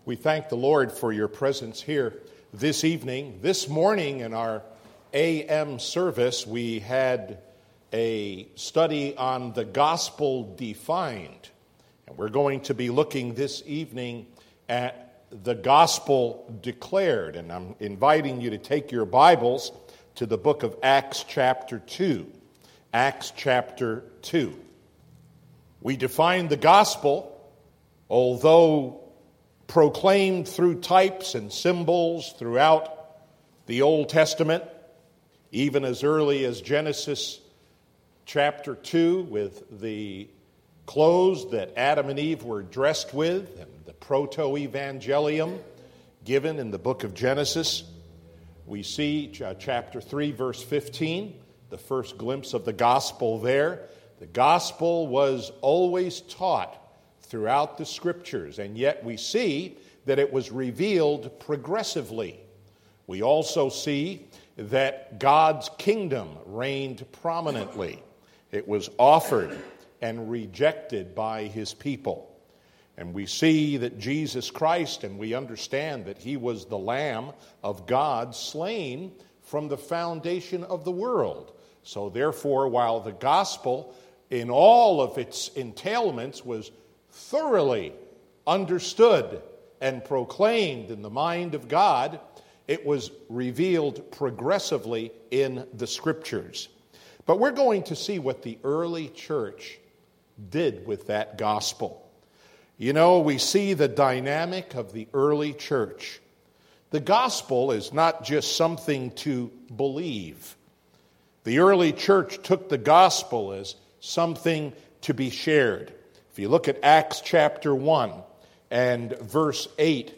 We thank the Lord for your presence here this evening. This morning in our AM service, we had a study on the gospel defined. And we're going to be looking this evening at the gospel declared. And I'm inviting you to take your Bibles to the book of Acts chapter 2. Acts chapter 2. We define the gospel, although proclaimed through types and symbols throughout the Old Testament, even as early as Genesis chapter 2, with the clothes that Adam and Eve were dressed with, and the proto-evangelium given in the book of Genesis. We see chapter 3, verse 15, the first glimpse of the gospel there. The gospel was always taught throughout the scriptures, and yet we see that it was revealed progressively. We also see that God's kingdom reigned prominently. It was offered and rejected by his people. And we see that Jesus Christ, and we understand that he was the Lamb of God slain from the foundation of the world. So therefore, while the gospel in all of its entailments was thoroughly understood and proclaimed in the mind of God, it was revealed progressively in the scriptures. But we're going to see what the early church did with that gospel. You know, we see the dynamic of the early church. The gospel is not just something to believe. The early church took the gospel as something to be shared. If you look at Acts chapter 1 and verse 8,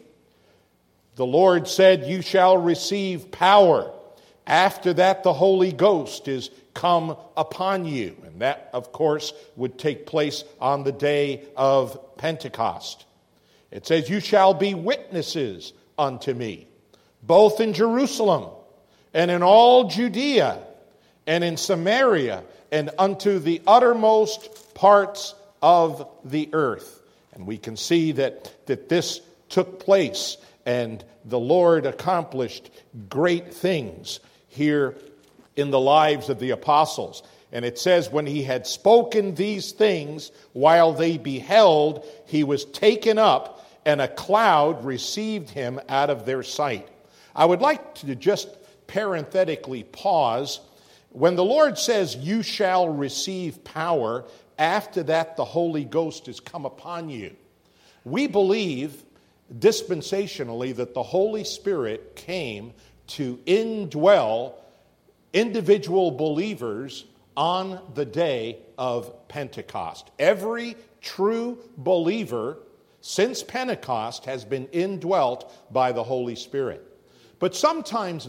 the Lord said, "You shall receive power. After that, the Holy Ghost is come upon you." And that, of course, would take place on the day of Pentecost. It says, "You shall be witnesses unto me, both in Jerusalem and in all Judea and in Samaria and unto the uttermost parts of the earth." And we can see that this took place, and the Lord accomplished great things here in the lives of the apostles. And it says, when he had spoken these things, while they beheld, he was taken up, and a cloud received him out of their sight. I would like to just parenthetically pause. When the Lord says, "You shall receive power, after that the Holy Ghost is come upon you," we believe dispensationally that the Holy Spirit came to indwell individual believers on the day of Pentecost. Every true believer since Pentecost has been indwelt by the Holy Spirit. But sometimes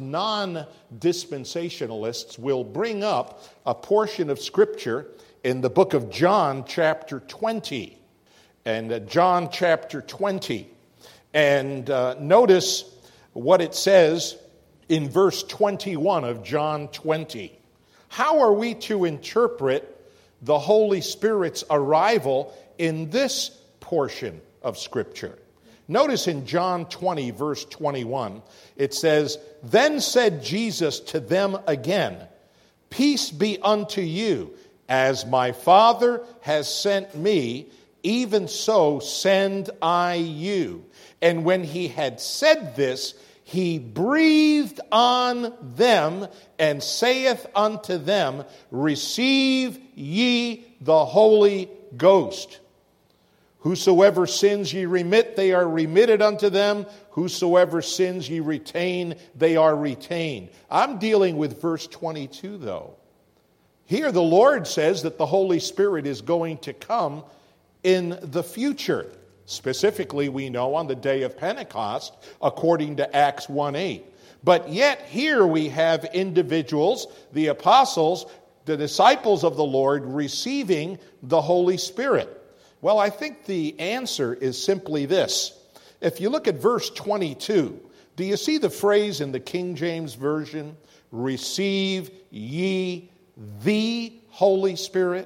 non-dispensationalists will bring up a portion of Scripture in the book of John chapter 20. And John chapter 20. And notice what it says in verse 21 of John 20. How are we to interpret the Holy Spirit's arrival in this portion of Scripture? Notice in John 20, verse 21, it says, "Then said Jesus to them again, Peace be unto you. As my Father has sent me, even so send I you." And when he had said this, he breathed on them and saith unto them, "Receive ye the Holy Ghost. Whosoever sins ye remit, they are remitted unto them. Whosoever sins ye retain, they are retained." I'm dealing with verse 22, though. Here the Lord says that the Holy Spirit is going to come in the future. Specifically, we know on the day of Pentecost, according to Acts 1:8. But yet here we have individuals, the apostles, the disciples of the Lord, receiving the Holy Spirit. Well, I think the answer is simply this. If you look at verse 22, do you see the phrase in the King James Version, "Receive ye the Holy Spirit"?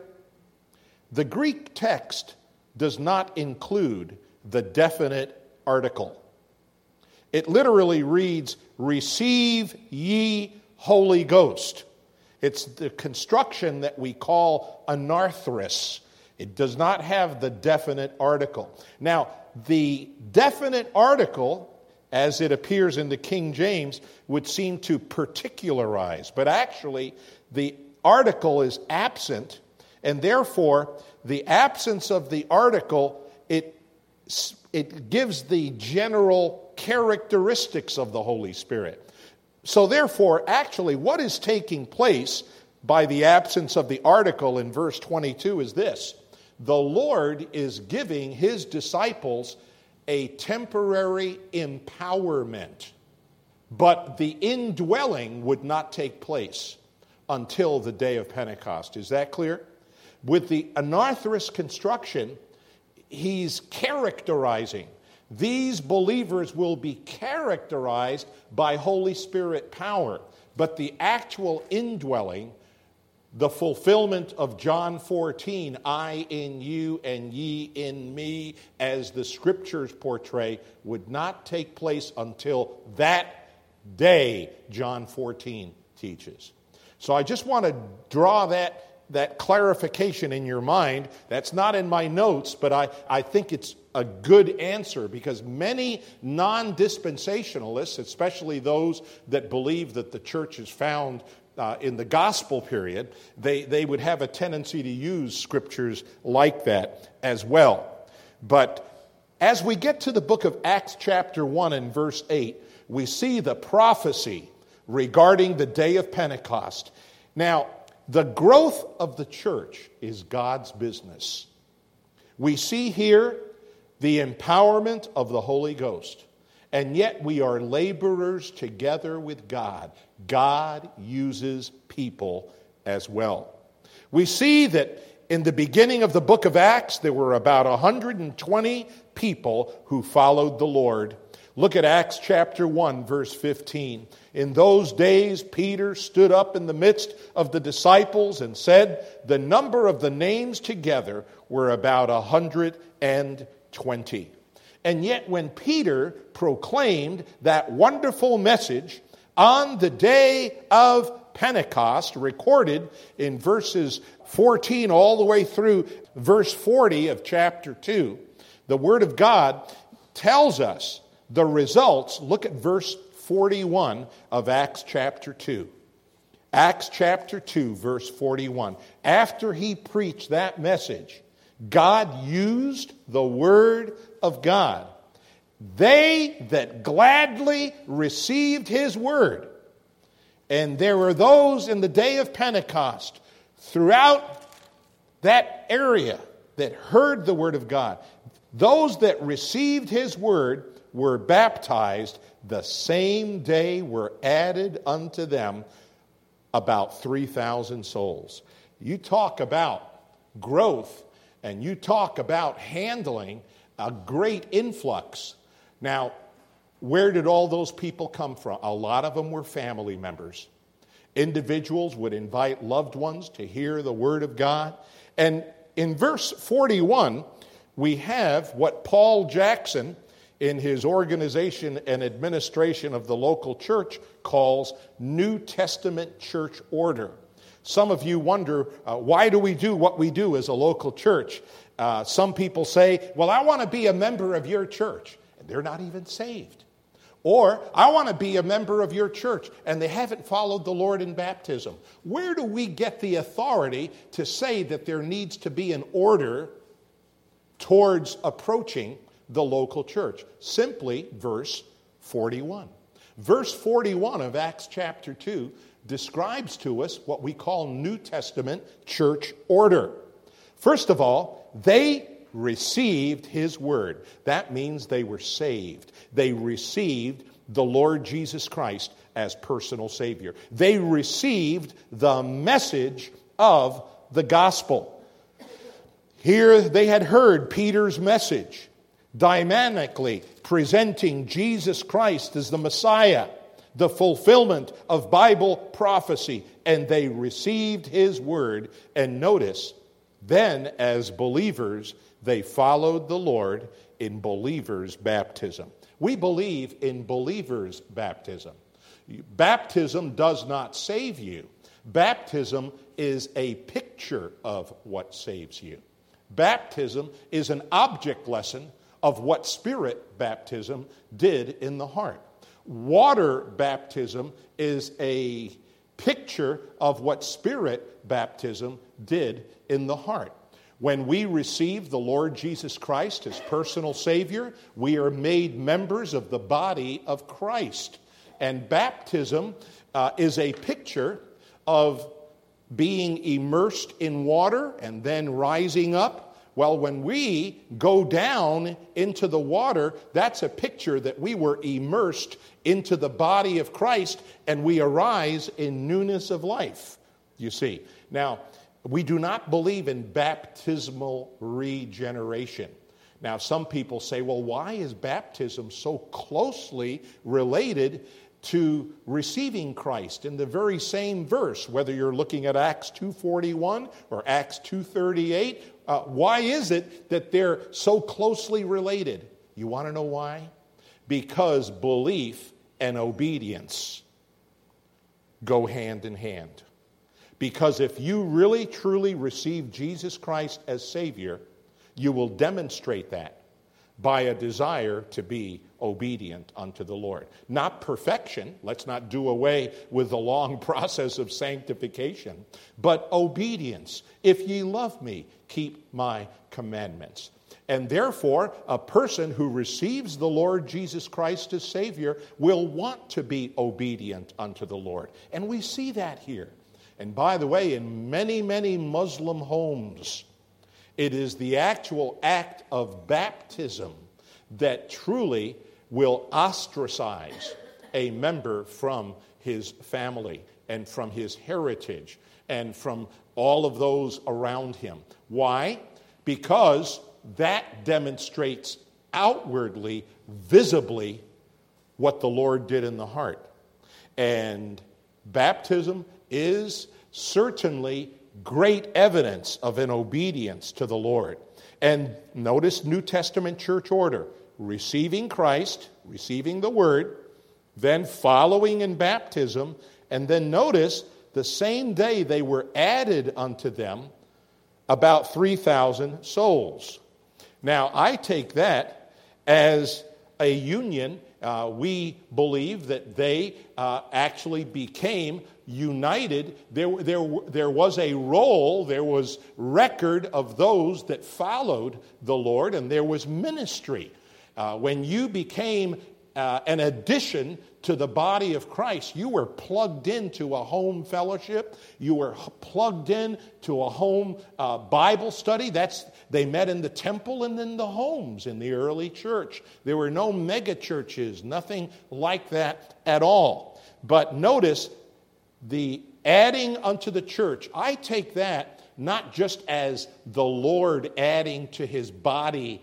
The Greek text does not include the definite article. It literally reads, receive ye Holy Ghost. It's the construction that we call anarthrous. It does not have the definite article. Now, the definite article, as it appears in the King James, would seem to particularize. But actually, the article is absent, and therefore, the absence of the article, it gives the general characteristics of the Holy Spirit. So therefore, actually, what is taking place by the absence of the article in verse 22 is this. The Lord is giving his disciples a temporary empowerment, but the indwelling would not take place until the day of Pentecost. Is that clear? With the anarthrous construction, he's characterizing. These believers will be characterized by Holy Spirit power, but the actual indwelling, the fulfillment of John 14, I in you and ye in me, as the scriptures portray, would not take place until that day, John 14 teaches. So I just want to draw that clarification in your mind. That's not in my notes, but I think it's a good answer, because many non-dispensationalists, especially those that believe that the church is found in the gospel period, they would have a tendency to use scriptures like that as well. But as we get to the book of Acts chapter 1 and verse 8, we see the prophecy regarding the day of Pentecost. Now, the growth of the church is God's business. We see here the empowerment of the Holy Ghost. And yet we are laborers together with God. God uses people as well. We see that in the beginning of the book of Acts, there were about 120 people who followed the Lord. Look at Acts chapter 1, verse 15. In those days, Peter stood up in the midst of the disciples and said, the number of the names together were about 120. And yet when Peter proclaimed that wonderful message on the day of Pentecost, recorded in verses 14 all the way through verse 40 of chapter 2, the Word of God tells us the results. Look at verse 41 of Acts chapter 2. Acts chapter 2, verse 41. After he preached that message, God used the Word of God. They that gladly received his word. And there were those in the day of Pentecost throughout that area that heard the word of God. Those that received his word were baptized. The same day were added unto them about 3,000 souls. You talk about growth, and you talk about handling a great influx. Now, where did all those people come from? A lot of them were family members. Individuals would invite loved ones to hear the word of God. And in verse 41, we have what Paul Jackson, in his organization and administration of the local church, calls New Testament church order. Some of you wonder, why do we do what we do as a local church? Some people say, well, I want to be a member of your church. And they're not even saved. Or, I want to be a member of your church, and they haven't followed the Lord in baptism. Where do we get the authority to say that there needs to be an order towards approaching the local church? Simply verse 41. Verse 41 of Acts chapter 2 describes to us what we call New Testament church order. First of all, they received his word. That means they were saved. They received the Lord Jesus Christ as personal Savior. They received the message of the gospel. Here they had heard Peter's message, dynamically presenting Jesus Christ as the Messiah, the fulfillment of Bible prophecy, and they received his word. And notice, then as believers, they followed the Lord in believers' baptism. We believe in believers' baptism. Baptism does not save you. Baptism is a picture of what saves you. Baptism is an object lesson of what Spirit baptism did in the heart. Water baptism is a picture of what Spirit baptism did in the heart. When we receive the Lord Jesus Christ as personal Savior, we are made members of the body of Christ. And baptism is a picture of being immersed in water and then rising up. Well, when we go down into the water, that's a picture that we were immersed into the body of Christ and we arise in newness of life, you see. Now, we do not believe in baptismal regeneration. Now, some people say, well, why is baptism so closely related to receiving Christ in the very same verse, whether you're looking at Acts 2:41 or Acts 2:38? Why is it that they're so closely related? You want to know why? Because belief and obedience go hand in hand. Because if you really truly receive Jesus Christ as Savior, you will demonstrate that by a desire to be obedient unto the Lord. Not perfection. Let's not do away with the long process of sanctification. But obedience. If ye love me, keep my commandments. And therefore, a person who receives the Lord Jesus Christ as Savior will want to be obedient unto the Lord. And we see that here. And by the way, in many, many Muslim homes, it is the actual act of baptism that truly will ostracize a member from his family and from his heritage and from all of those around him. Why? Because that demonstrates outwardly, visibly, what the Lord did in the heart. And baptism is certainly great evidence of an obedience to the Lord. And notice New Testament church order: receiving Christ, receiving the Word, then following in baptism, and then notice the same day they were added unto them about 3,000 souls. Now, I take that as a union. We believe that they actually became united. There was a roll, there was record of those that followed the Lord, and there was ministry. When you became an addition to the body of Christ, you were plugged into a home fellowship. You were plugged in to a home Bible study. They met in the temple and in the homes in the early church. There were no mega churches, nothing like that at all. But notice the adding unto the church. I take that not just as the Lord adding to his body,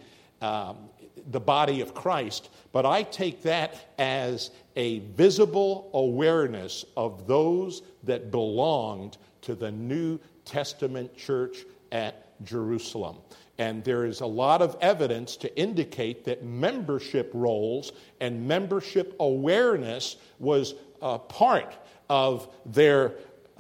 the body of Christ, but I take that as a visible awareness of those that belonged to the New Testament church at Jerusalem. And there is a lot of evidence to indicate that membership roles and membership awareness was a part of their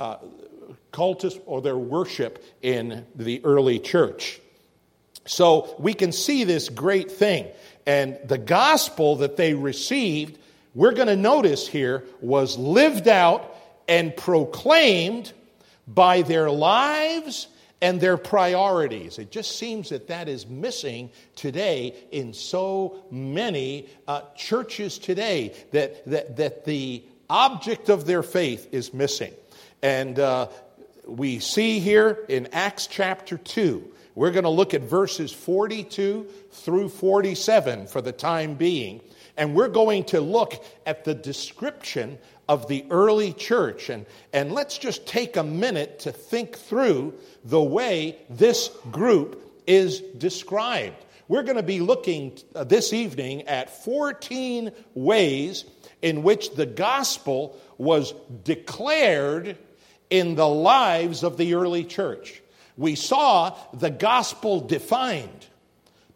cultus or their worship in the early church. So we can see this great thing. And the gospel that they received, we're going to notice here, was lived out and proclaimed by their lives and their priorities. It just seems that is missing today in so many churches today, that the object of their faith is missing. And we see here in Acts chapter 2, we're going to look at verses 42 through 47 for the time being. And we're going to look at the description of the early church. And let's just take a minute to think through the way this group is described. We're going to be looking this evening at 14 ways in which the gospel was declared in the lives of the early church. We saw the gospel defined,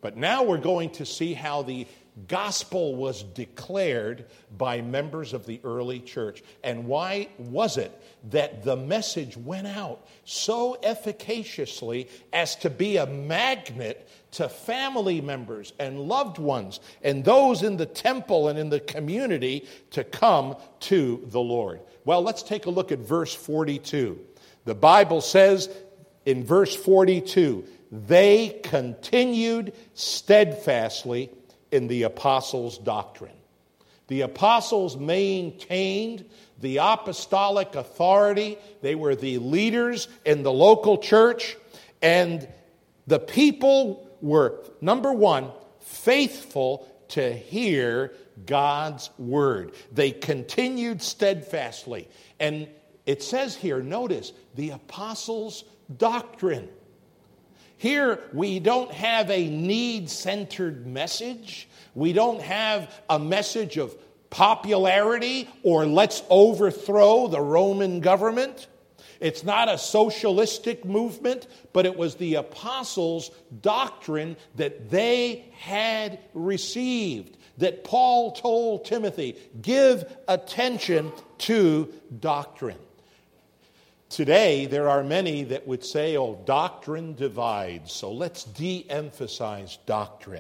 But now we're going to see how the gospel was declared by members of the early church. And why was it that the message went out so efficaciously as to be a magnet to family members and loved ones and those in the temple and in the community to come to the Lord? Well, let's take a look at verse 42. The Bible says in verse 42, they continued steadfastly in the apostles' doctrine. The apostles maintained the apostolic authority. They were the leaders in the local church. And the people were, number one, faithful to hear God's word. They continued steadfastly. And it says here, notice, the apostles' doctrine. Here, we don't have a need-centered message. We don't have a message of popularity or let's overthrow the Roman government. It's not a socialistic movement, but it was the apostles' doctrine that they had received, that Paul told Timothy, give attention to doctrine. Today, there are many that would say, oh, doctrine divides, so let's de-emphasize doctrine.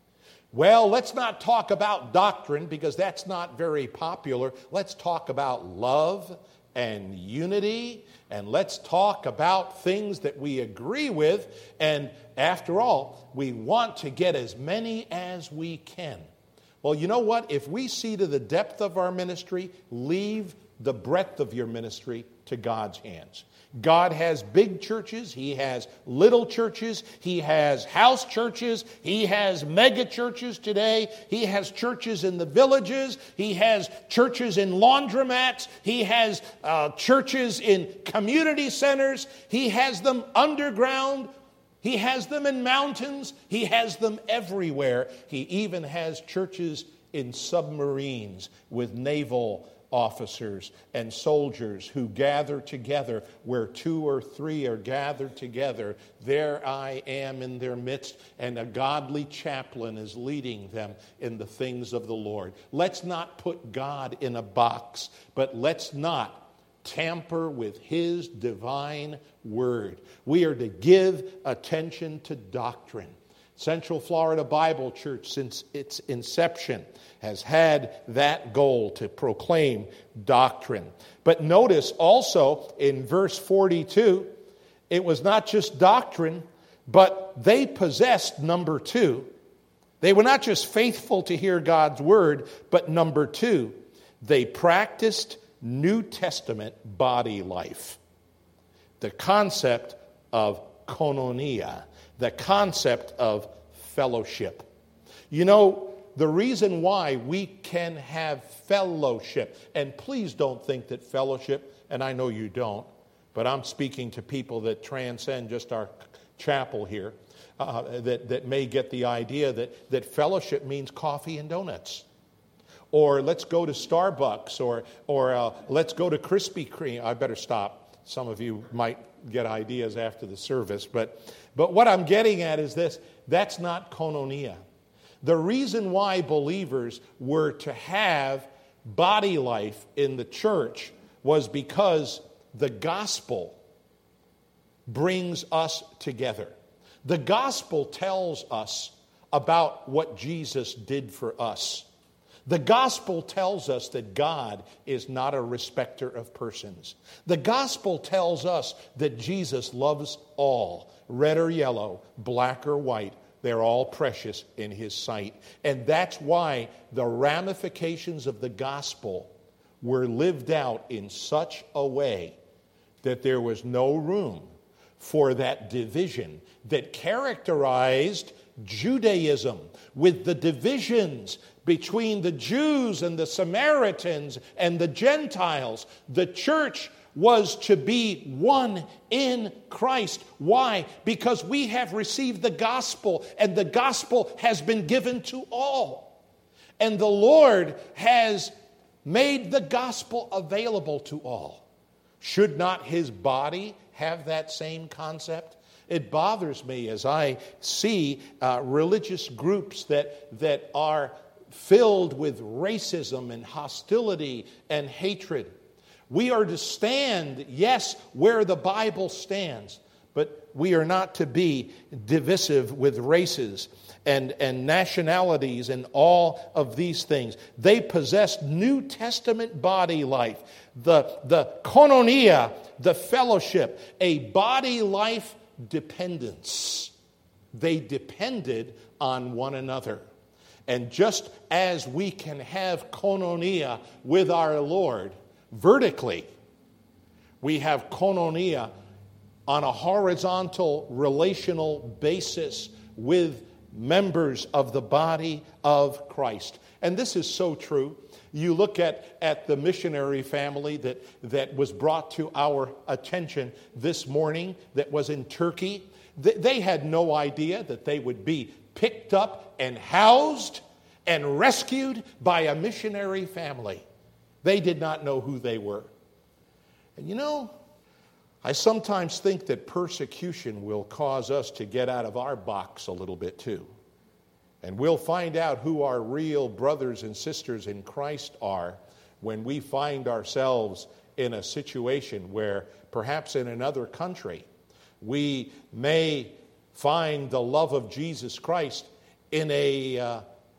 Well, let's not talk about doctrine because that's not very popular. Let's talk about love and unity, and let's talk about things that we agree with. And after all, we want to get as many as we can. Well, you know what? If we see to the depth of our ministry, leave the breadth of your ministry to God's hands. God has big churches. He has little churches. He has house churches. He has mega churches today. He has churches in the villages. He has churches in laundromats. He has churches in community centers. He has them underground. He has them in mountains. He has them everywhere. He even has churches in submarines with naval officers and soldiers who gather together. Where two or three are gathered together, there I am in their midst, and a godly chaplain is leading them in the things of the Lord. Let's not put God in a box, but let's not tamper with His divine word. We are to give attention to doctrine. Central Florida Bible Church, since its inception, has had that goal to proclaim doctrine. But notice also in verse 42, it was not just doctrine, but they possessed number two. They were not just faithful to hear God's word, but number two, they practiced New Testament body life. The concept of koinonia, the concept of fellowship. You know, the reason why we can have fellowship, and please don't think that fellowship, and I know you don't, but I'm speaking to people that transcend just our chapel here, that may get the idea that fellowship means coffee and donuts. Or let's go to Starbucks, or let's go to Krispy Kreme. I better stop. Some of you might get ideas after the service, but what I'm getting at is this: that's not koinonia. The reason why believers were to have body life in the church was because the gospel brings us together. The gospel tells us about what Jesus did for us. The gospel tells us that God is not a respecter of persons. The gospel tells us that Jesus loves all, red or yellow, black or white. They're all precious in His sight. And that's why the ramifications of the gospel were lived out in such a way that there was no room for that division that characterized Judaism, with the divisions between the Jews and the Samaritans and the Gentiles. The church was to be one in Christ. Why? Because we have received the gospel, and the gospel has been given to all. And the Lord has made the gospel available to all. Should not His body have that same concept? It bothers me as I see religious groups that are filled with racism and hostility and hatred. We are to stand, yes, where the Bible stands, but we are not to be divisive with races and nationalities and all of these things. They possessed New Testament body life, the koinonia, the fellowship, a body life dependence. They depended on one another. And just as we can have koinonia with our Lord vertically, we have koinonia on a horizontal relational basis with members of the body of Christ. And this is so true. You look at the missionary family that was brought to our attention this morning that was in Turkey. They had no idea that they would be picked up and housed and rescued by a missionary family. They did not know who they were. And you know, I sometimes think that persecution will cause us to get out of our box a little bit too. And we'll find out who our real brothers and sisters in Christ are when we find ourselves in a situation where perhaps in another country we may find the love of Jesus Christ in a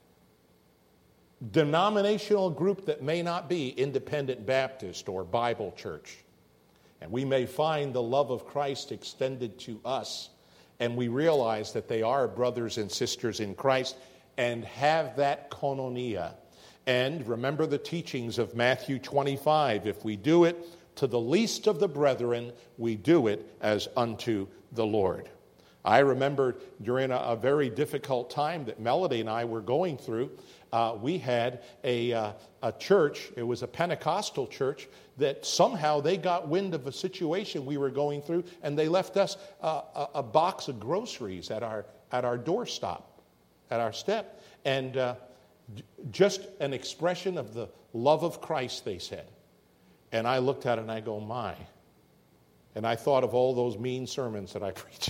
denominational group that may not be Independent Baptist or Bible Church. And we may find the love of Christ extended to us, and we realize that they are brothers and sisters in Christ and have that koinonia. And remember the teachings of Matthew 25. If we do it to the least of the brethren, we do it as unto the Lord. I remember during a very difficult time that Melody and I were going through, we had a church, it was a Pentecostal church, that somehow they got wind of a situation we were going through, and they left us a box of groceries at our doorstop, at our step. And just an expression of the love of Christ, they said. And I looked at it and I go, my. And I thought of all those mean sermons that I preached.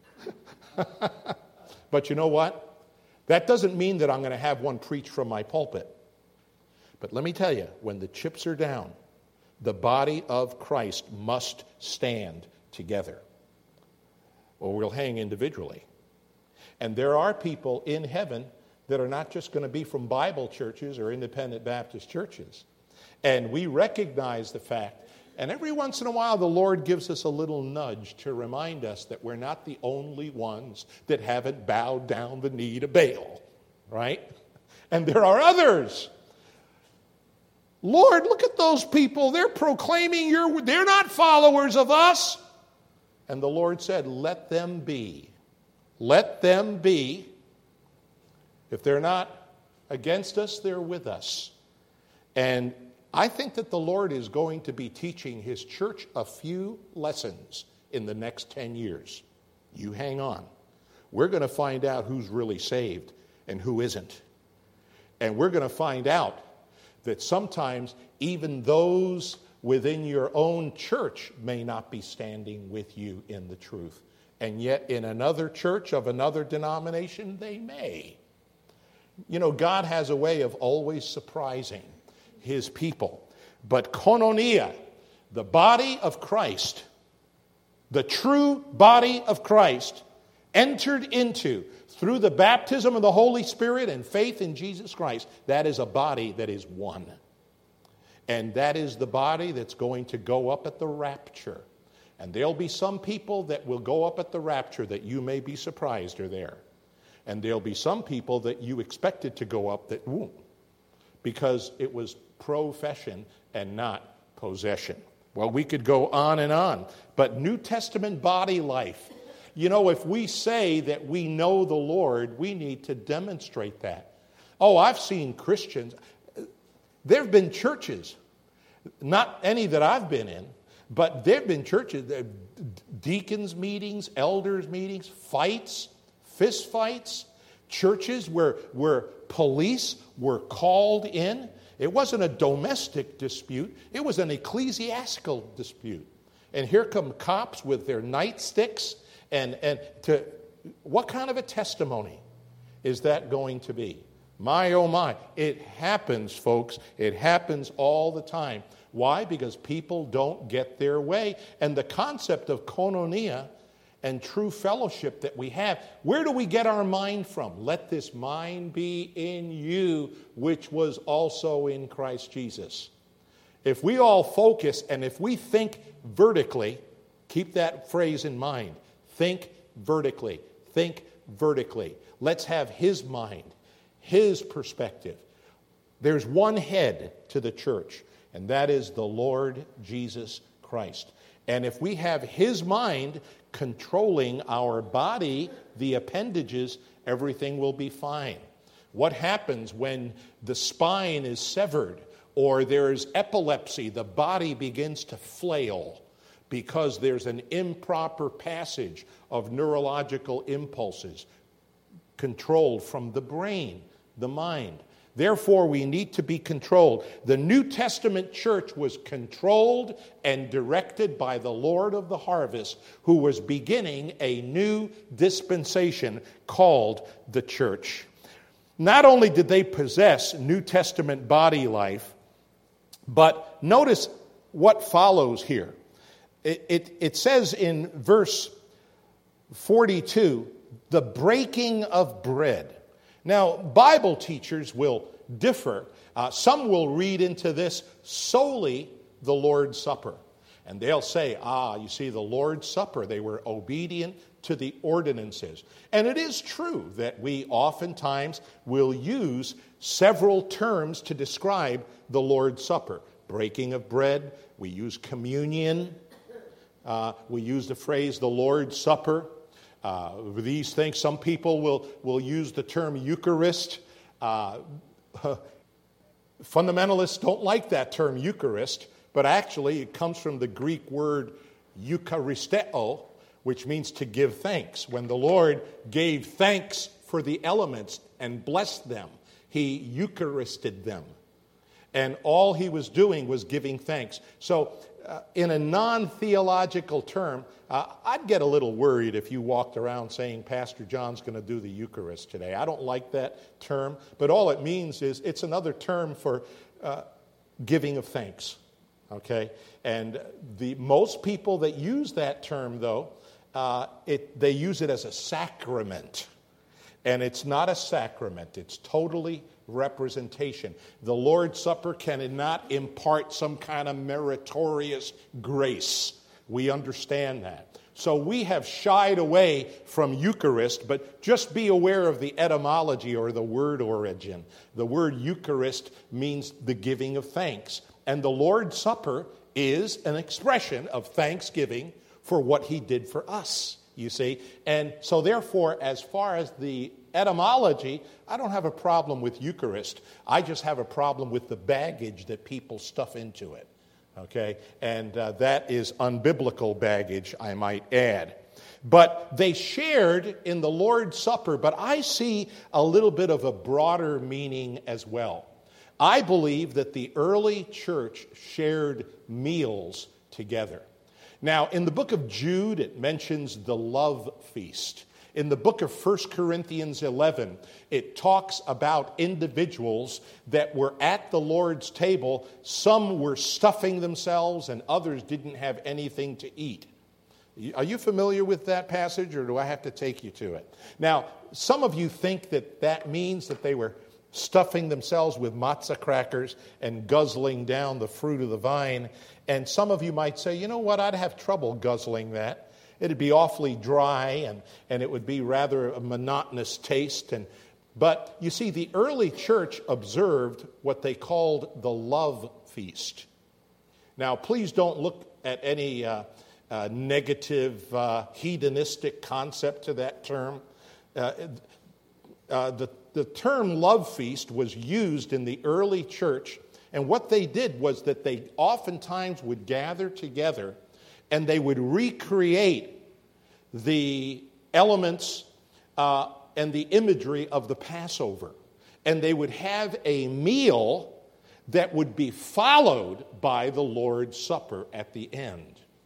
But you know what? That doesn't mean that I'm going to have one preached from my pulpit. But let me tell you, when the chips are down, the body of Christ must stand together, or we'll hang individually. And there are people in heaven that are not just going to be from Bible churches or Independent Baptist churches. And we recognize the fact, and every once in a while the Lord gives us a little nudge to remind us that we're not the only ones that haven't bowed down the knee to Baal, right? And there are others. Lord, look at those people. They're proclaiming they're not followers of us. And the Lord said, let them be. Let them be. If they're not against us, they're with us. And I think that the Lord is going to be teaching His church a few lessons in the next 10 years. You hang on. We're going to find out who's really saved and who isn't. And we're going to find out that sometimes even those within your own church may not be standing with you in the truth. And yet in another church of another denomination, they may. You know, God has a way of always surprising His people. But koinonia, the body of Christ, the true body of Christ, entered into through the baptism of the Holy Spirit and faith in Jesus Christ, that is a body that is one. And that is the body that's going to go up at the rapture. And there'll be some people that will go up at the rapture that you may be surprised are there. And there'll be some people that you expected to go up that won't, because it was profession and not possession. Well, we could go on and on. But New Testament body life, you know, if we say that we know the Lord, we need to demonstrate that. Oh, I've seen Christians. There have been churches, not any that I've been in, but there have been churches, deacons meetings, elders meetings, fights, fist fights, churches where police were called in. It wasn't a domestic dispute. It was an ecclesiastical dispute. And here come cops with their nightsticks And to what kind of a testimony is that going to be? My, oh my. It happens, folks. It happens all the time. Why? Because people don't get their way. And the concept of koinonia and true fellowship that we have, where do we get our mind from? Let this mind be in you, which was also in Christ Jesus. If we all focus and if we think vertically, keep that phrase in mind. Think vertically. Think vertically. Let's have His mind, His perspective. There's one head to the church, and that is the Lord Jesus Christ. And if we have His mind controlling our body, the appendages, everything will be fine. What happens when the spine is severed or there's epilepsy? The body begins to flail because there's an improper passage of neurological impulses controlled from the brain, the mind. Therefore, we need to be controlled. The New Testament church was controlled and directed by the Lord of the harvest, who was beginning a new dispensation called the church. Not only did they possess New Testament body life, but notice what follows here. It says in verse 42, the breaking of bread. Now, Bible teachers will differ. Some will read into this solely the Lord's Supper. And they'll say, you see, the Lord's Supper, they were obedient to the ordinances. And it is true that we oftentimes will use several terms to describe the Lord's Supper. Breaking of bread, we use communion, we use the phrase the Lord's Supper. These things, some people will use the term Eucharist. Fundamentalists don't like that term Eucharist, but actually it comes from the Greek word Eucharisteo, which means to give thanks. When the Lord gave thanks for the elements and blessed them, He Eucharisted them. And all He was doing was giving thanks. So in a non-theological term, I'd get a little worried if you walked around saying Pastor John's going to do the Eucharist today. I don't like that term, but all it means is it's another term for giving of thanks. Okay? And most people that use that term, though, they use it as a sacrament. And it's not a sacrament. It's totally representation. The Lord's Supper cannot impart some kind of meritorious grace. We understand that. So we have shied away from Eucharist, but just be aware of the etymology or the word origin. The word Eucharist means the giving of thanks. And the Lord's Supper is an expression of thanksgiving for what He did for us, you see. And so therefore, as far as the etymology, I don't have a problem with Eucharist. I just have a problem with the baggage that people stuff into it. Okay? And that is unbiblical baggage, I might add. But they shared in the Lord's Supper, but I see a little bit of a broader meaning as well. I believe that the early church shared meals together. Now, in the book of Jude, it mentions the love feast. In the book of 1 Corinthians 11, it talks about individuals that were at the Lord's table. Some were stuffing themselves and others didn't have anything to eat. Are you familiar with that passage, or do I have to take you to it? Now, some of you think that means that they were stuffing themselves with matzah crackers and guzzling down the fruit of the vine. And some of you might say, you know what, I'd have trouble guzzling that. It'd be awfully dry, and it would be rather a monotonous taste. But you see, the early church observed what they called the love feast. Now, please don't look at any negative, hedonistic concept to that term. The term love feast was used in the early church, and what they did was that they oftentimes would gather together and they would recreate the elements and the imagery of the Passover. And they would have a meal that would be followed by the Lord's Supper at the end.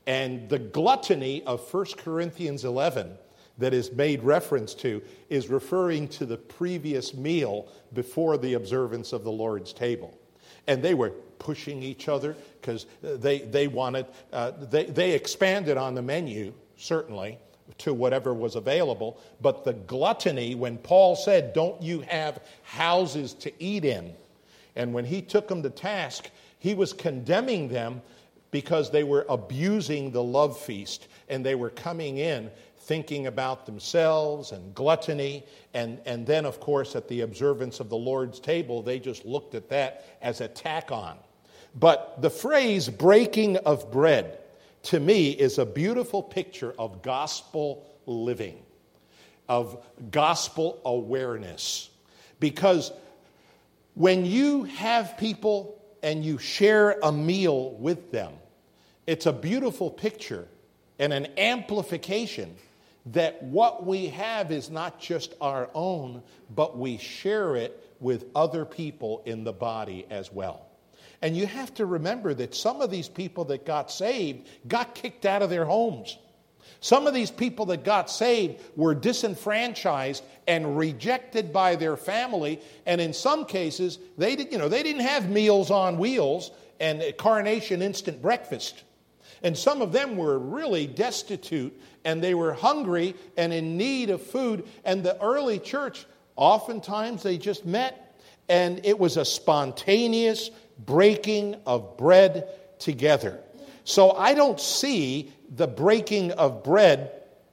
And the gluttony of 1 Corinthians 11 that is made reference to is referring to the previous meal before the observance of the Lord's table. And they were pushing each other because they wanted, they expanded on the menu, certainly, to whatever was available. But the gluttony, when Paul said, don't you have houses to eat in? And when he took them to task, he was condemning them because they were abusing the love feast. And they were coming in thinking about themselves and gluttony. And then, of course, at the observance of the Lord's table, they just looked at that as a tack on. But the phrase breaking of bread, to me, is a beautiful picture of gospel living, of gospel awareness. Because when you have people and you share a meal with them, it's a beautiful picture and an amplification that what we have is not just our own, but we share it with other people in the body as well. And you have to remember that some of these people that got saved got kicked out of their homes. Some of these people that got saved were disenfranchised and rejected by their family. And in some cases, they didn't have Meals on Wheels and Carnation instant breakfast. And some of them were really destitute, and they were hungry and in need of food. And the early church, oftentimes they just met, and it was a spontaneous breaking of bread together. So I don't see the breaking of bread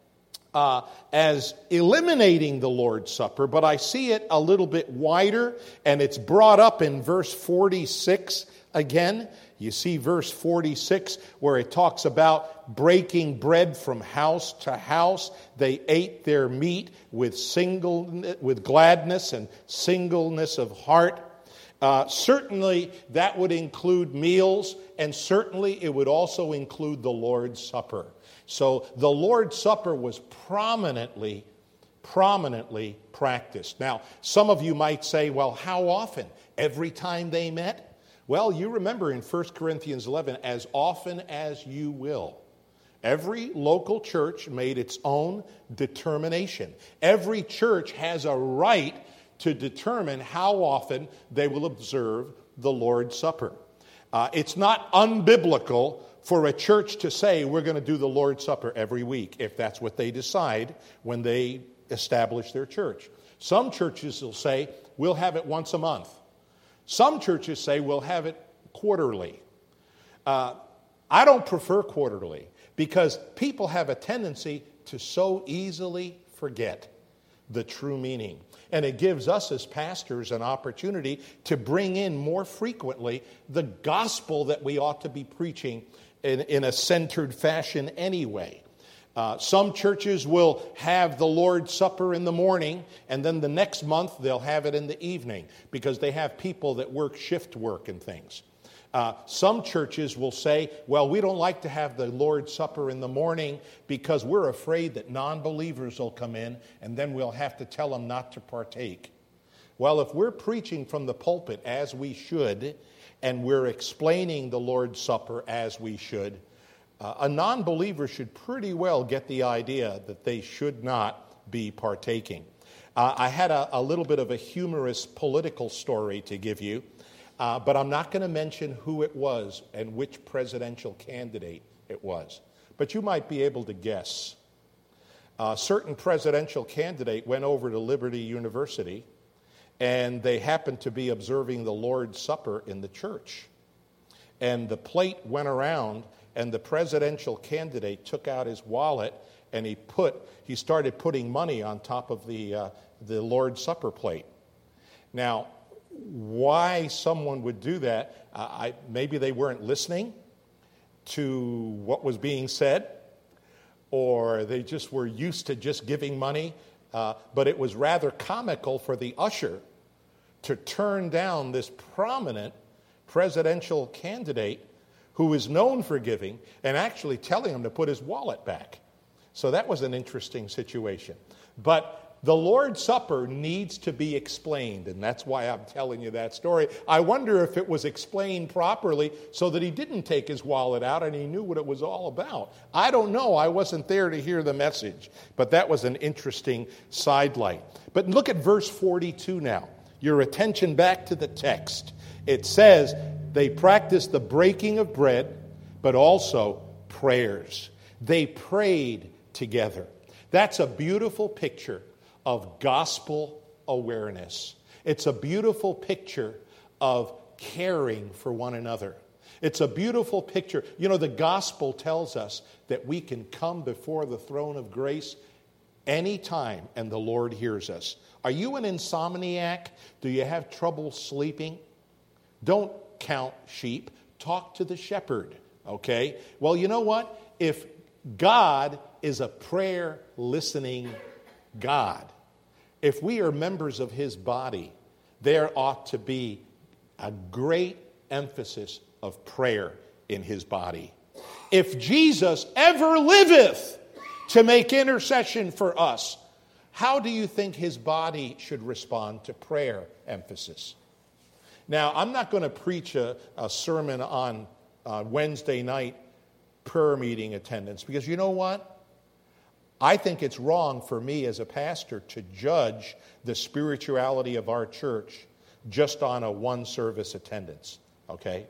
as eliminating the Lord's Supper, but I see it a little bit wider, and it's brought up in verse 46 again. You see verse 46 where it talks about breaking bread from house to house. They ate their meat with gladness and singleness of heart. Certainly that would include meals, and certainly it would also include the Lord's Supper. So the Lord's Supper was prominently practiced. Now, some of you might say, well, how often? Every time they met? Well, you remember in 1 Corinthians 11, as often as you will. Every local church made its own determination. Every church has a right to determine how often they will observe the Lord's Supper. It's not unbiblical for a church to say we're going to do the Lord's Supper every week if that's what they decide when they establish their church. Some churches will say we'll have it once a month. Some churches say we'll have it quarterly. I don't prefer quarterly because people have a tendency to so easily forget the true meaning. And it gives us as pastors an opportunity to bring in more frequently the gospel that we ought to be preaching in a centered fashion anyway. Some churches will have the Lord's Supper in the morning, and then the next month they'll have it in the evening because they have people that work shift work and things. Some churches will say, well, we don't like to have the Lord's Supper in the morning because we're afraid that non-believers will come in and then we'll have to tell them not to partake. Well, if we're preaching from the pulpit as we should, and we're explaining the Lord's Supper as we should, a non-believer should pretty well get the idea that they should not be partaking. I had a little bit of a humorous political story to give you, but I'm not going to mention who it was and which presidential candidate it was. But you might be able to guess. A certain presidential candidate went over to Liberty University, and they happened to be observing the Lord's Supper in the church. And the plate went around, and the presidential candidate took out his wallet and he started putting money on top of the Lord's Supper plate. Now, why someone would do that, maybe they weren't listening to what was being said, or they just were used to just giving money, but it was rather comical for the usher to turn down this prominent presidential candidate who is known for giving and actually telling him to put his wallet back. So that was an interesting situation. But The Lord's Supper needs to be explained, and that's why I'm telling you that story. I wonder if it was explained properly so that he didn't take his wallet out and he knew what it was all about. I don't know. I wasn't there to hear the message, but that was an interesting sidelight. But look at verse 42 now. Your attention back to the text. It says they practiced the breaking of bread, but also prayers. They prayed together. That's a beautiful picture of gospel awareness. It's a beautiful picture of caring for one another. It's a beautiful picture. You know, the gospel tells us that we can come before the throne of grace anytime and the Lord hears us. Are you an insomniac? Do you have trouble sleeping? Don't count sheep. Talk to the shepherd, okay? Well, you know what? If God is a prayer-listening God, if we are members of his body, there ought to be a great emphasis of prayer in his body. If Jesus ever liveth to make intercession for us, how do you think his body should respond to prayer emphasis? Now, I'm not going to preach a sermon on Wednesday night prayer meeting attendance, because you know what? I think it's wrong for me as a pastor to judge the spirituality of our church just on a one-service attendance, okay?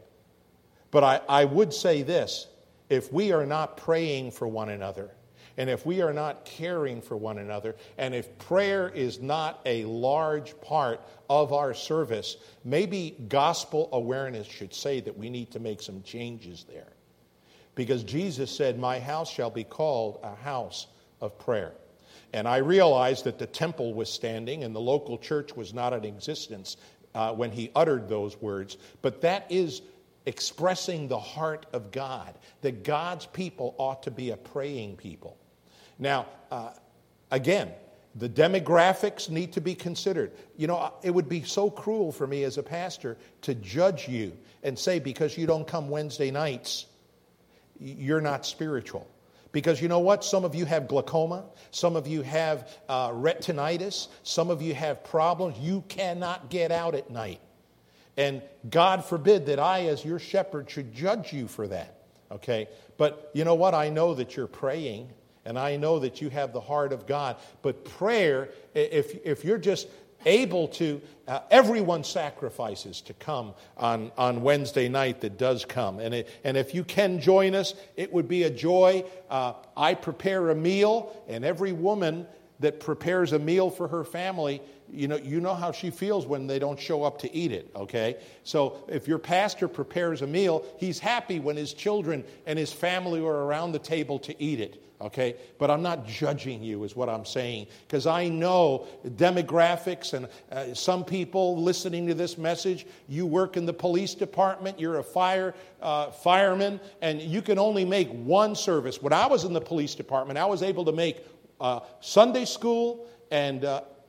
But I would say this: if we are not praying for one another, and if we are not caring for one another, and if prayer is not a large part of our service, maybe gospel awareness should say that we need to make some changes there. Because Jesus said, "My house shall be called a house of prayer." And I realized that the temple was standing and the local church was not in existence when he uttered those words. But that is expressing the heart of God, that God's people ought to be a praying people. Now, again, the demographics need to be considered. You know, it would be so cruel for me as a pastor to judge you and say, because you don't come Wednesday nights, you're not spiritual. Because you know what? Some of you have glaucoma. Some of you have retinitis. Some of you have problems. You cannot get out at night. And God forbid that I, as your shepherd, should judge you for that. Okay? But you know what? I know that you're praying, and I know that you have the heart of God. But prayer, if you're just able to, everyone sacrifices to come on Wednesday night that does come. And if you can join us, it would be a joy. I prepare a meal, and every woman that prepares a meal for her family, you know how she feels when they don't show up to eat it, okay? So if your pastor prepares a meal, he's happy when his children and his family are around the table to eat it. Okay, but I'm not judging you is what I'm saying, because I know demographics and some people listening to this message, you work in the police department, you're a fireman, and you can only make one service. When I was in the police department, I was able to make Sunday school and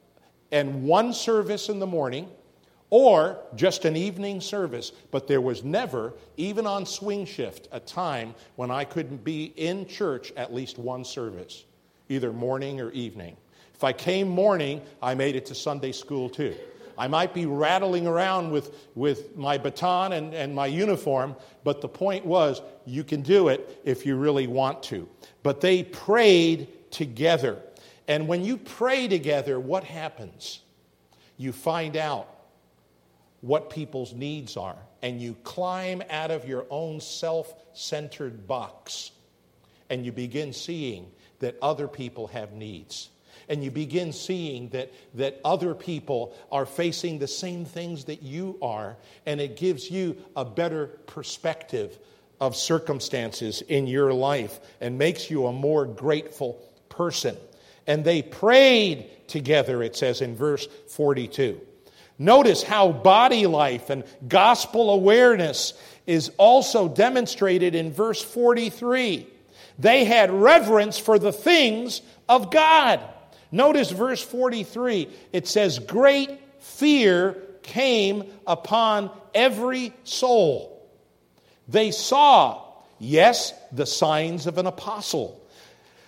one service in the morning, or just an evening service. But there was never, even on swing shift, a time when I couldn't be in church at least one service, either morning or evening. If I came morning, I made it to Sunday school too. I might be rattling around with my baton and my uniform, but the point was, you can do it if you really want to. But they prayed together. And when you pray together, what happens? You find out what people's needs are, and you climb out of your own self-centered box, and you begin seeing that other people have needs. And you begin seeing that other people are facing the same things that you are, and it gives you a better perspective of circumstances in your life and makes you a more grateful person. And they prayed together, it says in verse 42. Notice how body life and gospel awareness is also demonstrated in verse 43. They had reverence for the things of God. Notice verse 43. It says, great fear came upon every soul. They saw, yes, the signs of an apostle.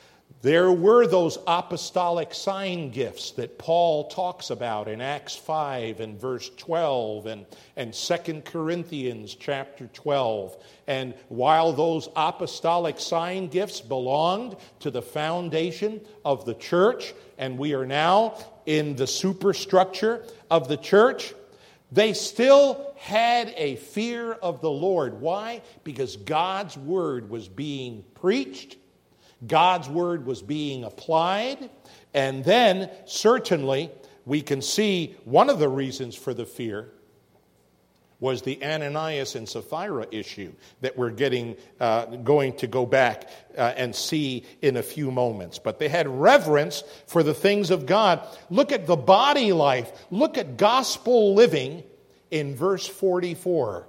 There were those apostolic sign gifts that Paul talks about in Acts 5 and verse 12 and 2 Corinthians chapter 12. And while those apostolic sign gifts belonged to the foundation of the church, and we are now in the superstructure of the church, they still had a fear of the Lord. Why? Because God's word was being preached, God's word was being applied, and then certainly we can see one of the reasons for the fear was the Ananias and Sapphira issue that we're going to go back and see in a few moments. But they had reverence for the things of God. Look at the body life. Look at gospel living in verse 44.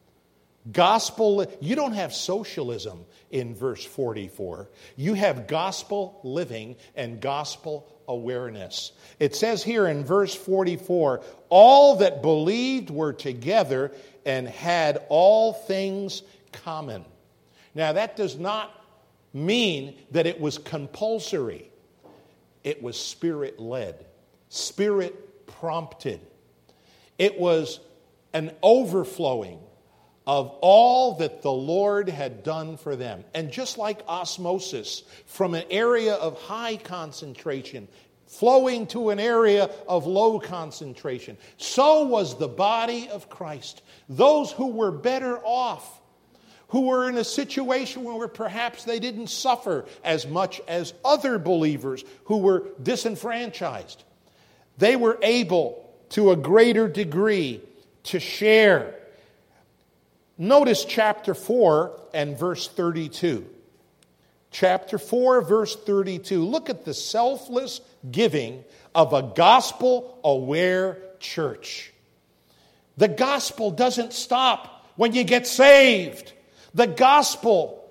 You don't have socialism in verse 44. You have gospel living and gospel awareness. It says here in verse 44, all that believed were together and had all things common. Now that does not mean that it was compulsory. It was spirit-led, spirit-prompted. It was an overflowing of all that the Lord had done for them. And just like osmosis, from an area of high concentration, flowing to an area of low concentration, so was the body of Christ. Those who were better off, who were in a situation where perhaps they didn't suffer as much as other believers who were disenfranchised, they were able to a greater degree to share. Notice chapter 4 and verse 32. Chapter 4, verse 32. Look at the selfless giving of a gospel-aware church. The gospel doesn't stop when you get saved. The gospel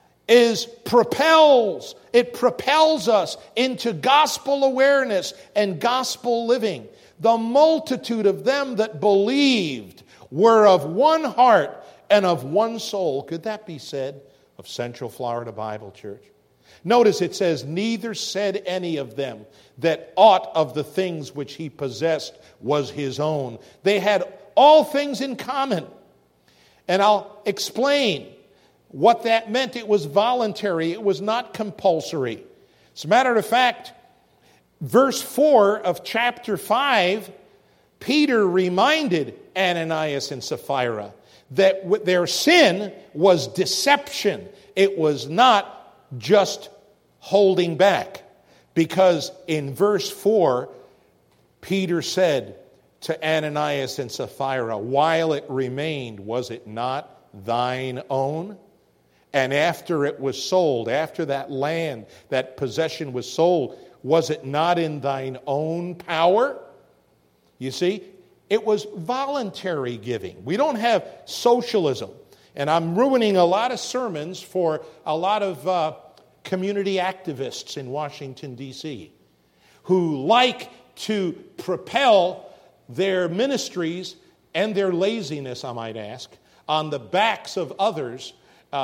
propels us into gospel awareness and gospel living. The multitude of them that believed were of one heart and of one soul. Could that be said of Central Florida Bible Church? Notice it says, neither said any of them that aught of the things which he possessed was his own. They had all things in common. And I'll explain what that meant. It was voluntary. It was not compulsory. As a matter of fact, verse 4 of chapter 5, Peter reminded Ananias and Sapphira that their sin was deception. It was not just holding back. Because in verse 4, Peter said to Ananias and Sapphira, while it remained, was it not thine own? And after it was sold, after that land, that possession was sold, was it not in thine own power? You see, it was voluntary giving. We don't have socialism. And I'm ruining a lot of sermons for a lot of community activists in Washington, D.C., who like to propel their ministries and their laziness, I might ask, on the backs of others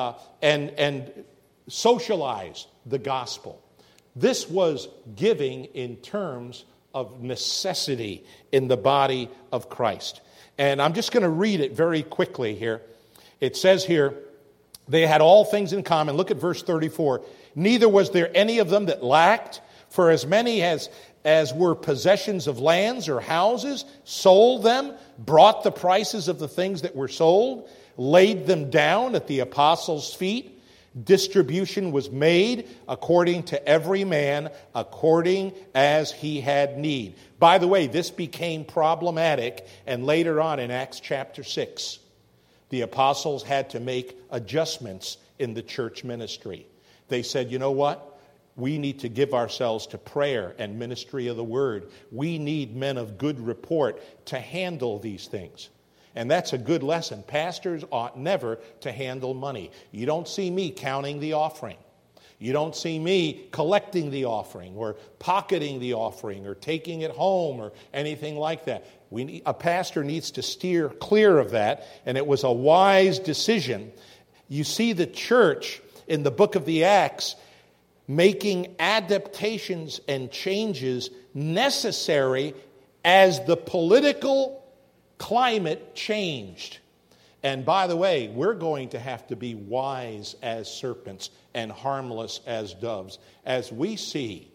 and socialize the gospel. This was giving in terms of necessity in the body of Christ. And I'm just going to read it very quickly here. It says here, they had all things in common. Look at verse 34. Neither was there any of them that lacked, for as many as were possessions of lands or houses, sold them, brought the prices of the things that were sold, laid them down at the apostles' feet. Distribution was made according to every man, according as he had need. By the way, this became problematic, and later on in Acts chapter 6, the apostles had to make adjustments in the church ministry. They said, you know what? We need to give ourselves to prayer and ministry of the word. We need men of good report to handle these things. And that's a good lesson. Pastors ought never to handle money. You don't see me counting the offering. You don't see me collecting the offering or pocketing the offering or taking it home or anything like that. A pastor needs to steer clear of that, and it was a wise decision. You see the church in the book of the Acts making adaptations and changes necessary as the political climate changed. And by the way, we're going to have to be wise as serpents and harmless as doves as we see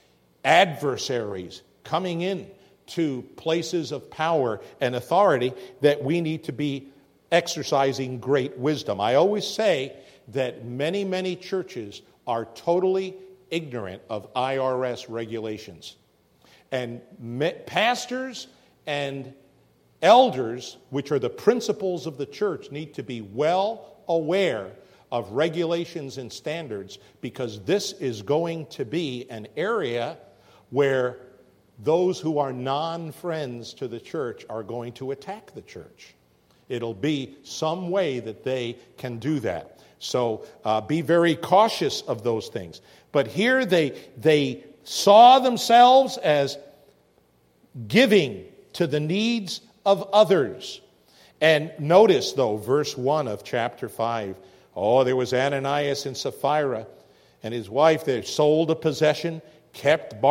adversaries coming in to places of power and authority, that we need to be exercising great wisdom. I always say that many, many churches are totally ignorant of IRS regulations. And pastors and elders, which are the principles of the church, need to be well aware of regulations and standards, because this is going to be an area where those who are non-friends to the church are going to attack the church. It'll be some way that they can do that. So be very cautious of those things. But here they saw themselves as giving to the needs of others. And notice, though, verse 1 of chapter 5. Oh, there was Ananias and Sapphira and his wife. They sold a possession, kept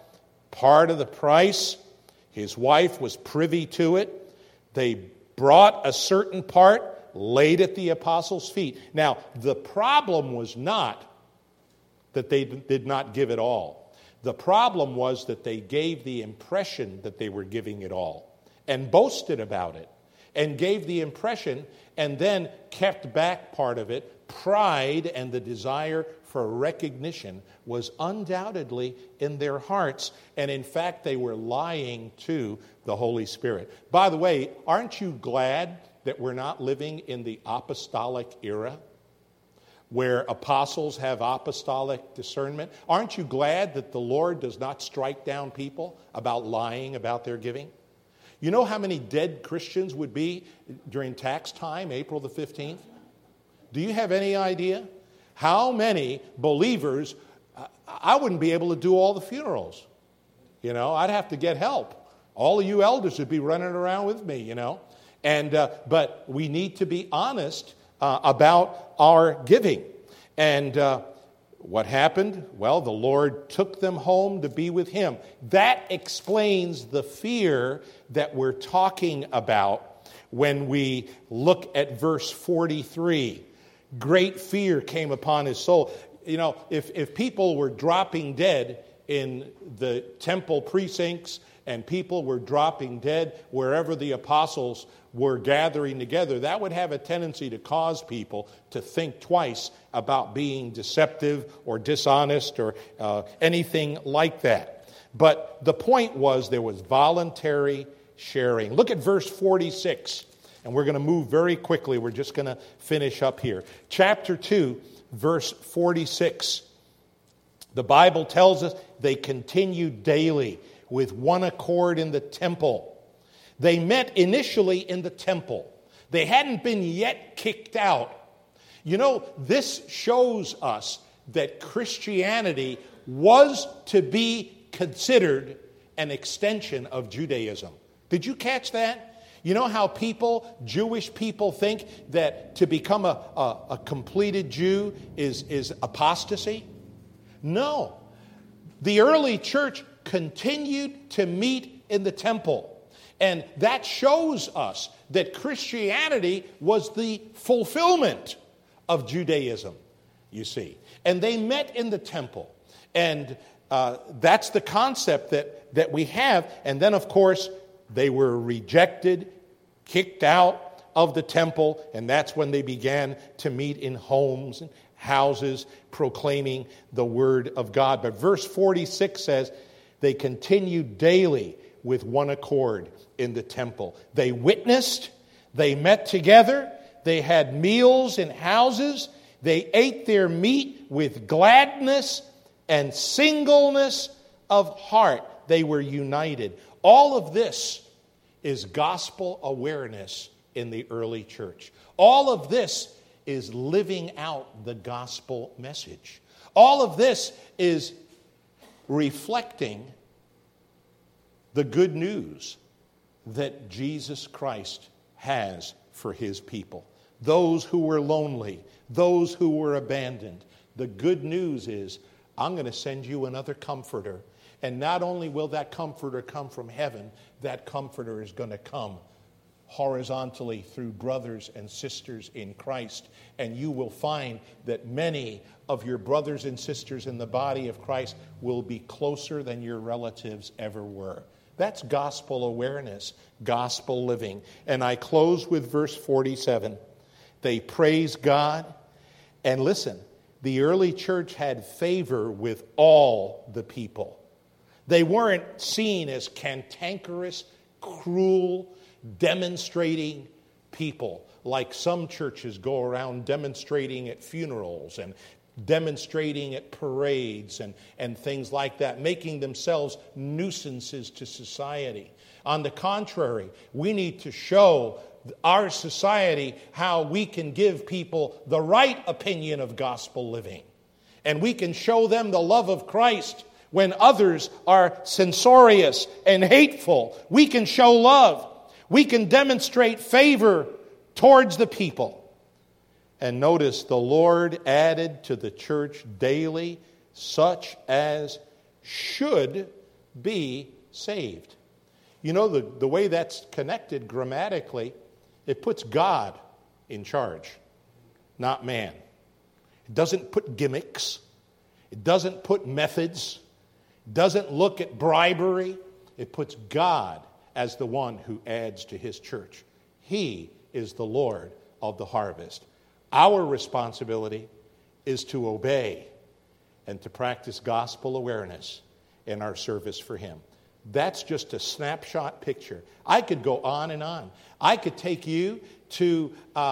part of the price. His wife was privy to it. They brought a certain part, laid at the apostles' feet. Now, the problem was not that they did not give it all. The problem was that they gave the impression that they were giving it all and boasted about it and gave the impression and then kept back part of it. Pride and the desire for recognition was undoubtedly in their hearts, and in fact they were lying to the Holy Spirit. By the way, aren't you glad that we're not living in the apostolic era where apostles have apostolic discernment? Aren't you glad that the Lord does not strike down people about lying about their giving? You know how many dead Christians would be during tax time, April the 15th? Do you have any idea? How many believers, I wouldn't be able to do all the funerals. You know, I'd have to get help. All of you elders would be running around with me, you know. And but we need to be honest about our giving. And what happened? Well, the Lord took them home to be with Him. That explains the fear that we're talking about when we look at verse 43. Great fear came upon his soul. You know, if people were dropping dead in the temple precincts and people were dropping dead wherever the apostles were gathering together, that would have a tendency to cause people to think twice about being deceptive or dishonest or anything like that. But the point was there was voluntary sharing. Look at verse 46. And we're going to move very quickly. We're just going to finish up here. Chapter 2, verse 46. The Bible tells us they continued daily with one accord in the temple. They met initially in the temple. They hadn't been yet kicked out. You know, this shows us that Christianity was to be considered an extension of Judaism. Did you catch that? You know how Jewish people think that to become a completed Jew is apostasy? No. The early church continued to meet in the temple. And that shows us that Christianity was the fulfillment of Judaism, you see. And they met in the temple. And that's the concept that we have. And then, of course, they were rejected, kicked out of the temple, and that's when they began to meet in homes and houses, proclaiming the word of God. But verse 46 says, they continued daily with one accord in the temple. They witnessed, they met together, they had meals in houses, they ate their meat with gladness and singleness of heart. They were united. All of this is gospel awareness in the early church. All of this is living out the gospel message. All of this is reflecting the good news that Jesus Christ has for His people. Those who were lonely, those who were abandoned. The good news is I'm going to send you another comforter. And not only will that comforter come from heaven, that comforter is going to come horizontally through brothers and sisters in Christ. And you will find that many of your brothers and sisters in the body of Christ will be closer than your relatives ever were. That's gospel awareness, gospel living. And I close with verse 47. They praise God. And listen, the early church had favor with all the people. They weren't seen as cantankerous, cruel, demonstrating people like some churches go around demonstrating at funerals and demonstrating at parades and things like that, making themselves nuisances to society. On the contrary, we need to show our society how we can give people the right opinion of gospel living. And we can show them the love of Christ when others are censorious and hateful. We can show love. We can demonstrate favor towards the people. And notice, the Lord added to the church daily such as should be saved. You know, the way that's connected grammatically, it puts God in charge, not man. It doesn't put gimmicks. It doesn't put methods. It doesn't look at bribery. It puts God as the one who adds to his church. He is the Lord of the harvest. Our responsibility is to obey and to practice gospel awareness in our service for him. That's just a snapshot picture. I could go on and on. I could take you to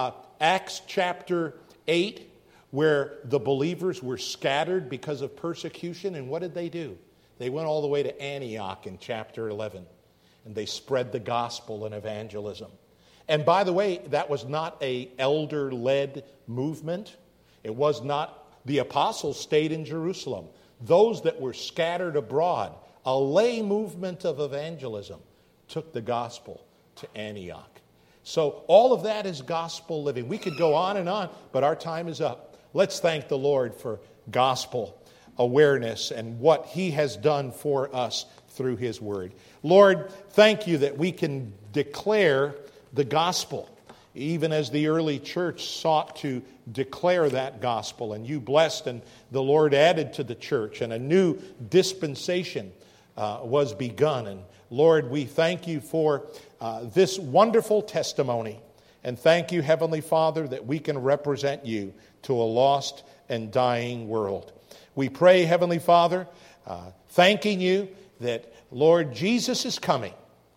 Acts chapter 8, where the believers were scattered because of persecution. And what did they do? They went all the way to Antioch in chapter 11. And they spread the gospel and evangelism. And by the way, that was not an elder-led movement. It was not. The apostles stayed in Jerusalem. Those that were scattered abroad, a lay movement of evangelism, took the gospel to Antioch. So all of that is gospel living. We could go on and on, but our time is up. Let's thank the Lord for gospel awareness and what he has done for us through his word. Lord, thank you that we can declare the gospel, even as the early church sought to declare that gospel. And you blessed, and the Lord added to the church, and a new dispensation was begun. And Lord, we thank you for this wonderful testimony. And thank you, Heavenly Father, that we can represent you to a lost and dying world. We pray, Heavenly Father, thanking you that, Lord, Jesus is coming.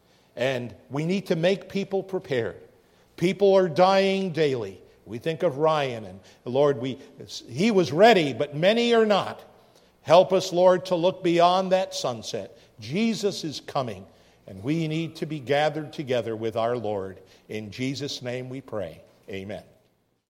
And we need to make people prepared. People are dying daily. We think of Ryan, and Lord, he was ready, but many are not. Help us, Lord, to look beyond that sunset. Jesus is coming, and we need to be gathered together with our Lord. In Jesus' name we pray. Amen.